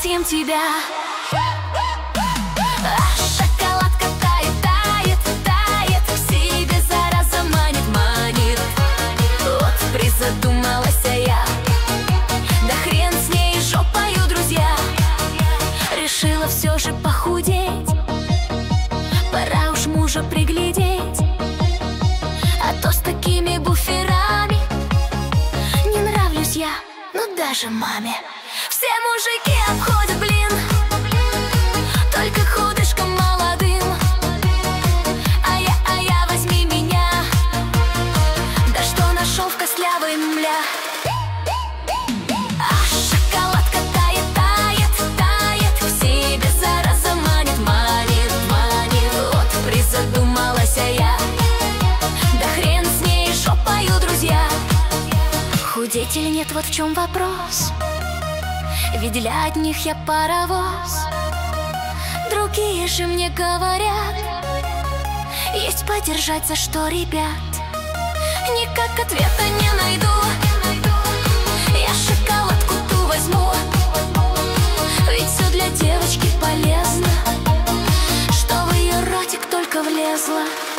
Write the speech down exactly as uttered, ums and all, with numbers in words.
съем тебя. А шоколадка тает, тает, тает, в себе зараза манит, манит. Вот призадумалась я, да хрен с ней, жопою, друзья. Решила все же похудеть, пора уж мужа приглядеть. А то с такими буферами не нравлюсь я, ну даже маме. Все мужики обходят, блин, только худышкам молодым. А я, а я, возьми меня, да что нашел в костлявой мля. А шоколадка тает, тает, тает, в себе зараза манит, манит, манит. Вот призадумалась я, да хрен с ней, жопою, друзья. Худеть или нет, вот в чем вопрос. Ведь для одних я паровоз. Другие же мне говорят, есть подержать за что, ребят. Никак ответа не найду. Я шоколадку ту возьму, ведь все для девочки полезно, что в ее ротик только влезло.